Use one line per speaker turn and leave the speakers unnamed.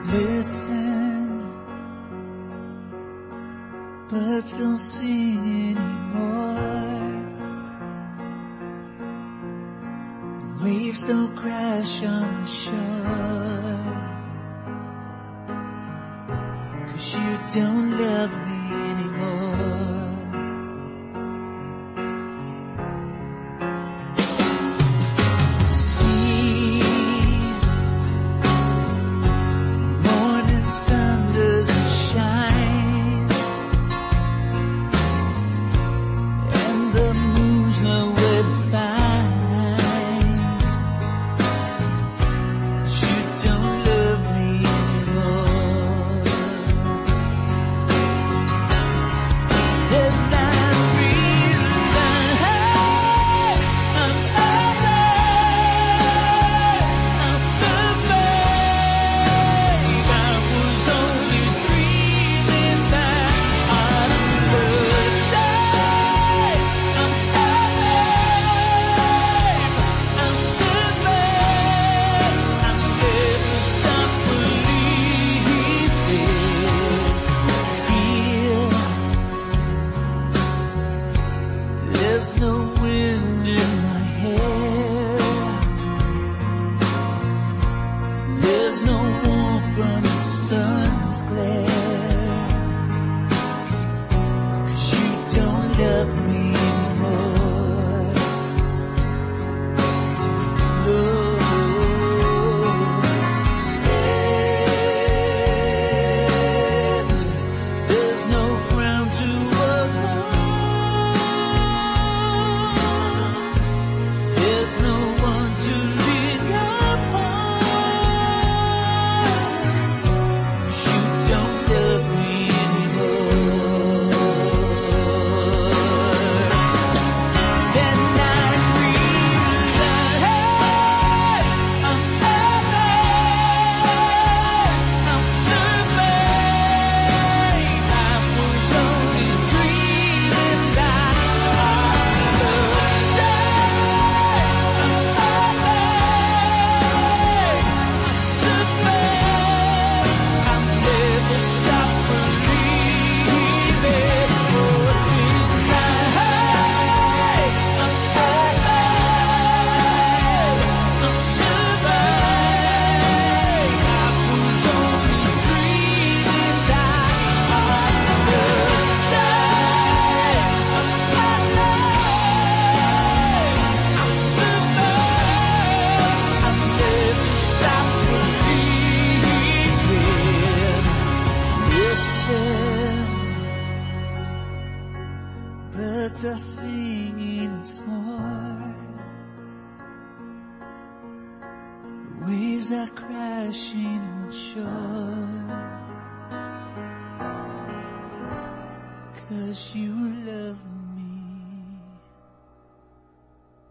listen, birds don't sing anymore, waves don't crash on the shore, 'cause you don't love me anymore. There's no wind in my hair, there's no warmth from the sun's glare, 'cause you don't love me anymore. No. Stand, there's no ground to walk on. There's no one to lean upon. You don't love me anymore. Then I realize I'm surveying. I was only dreaming that birds are singing once more, waves are crashing on shore, 'cause you love me.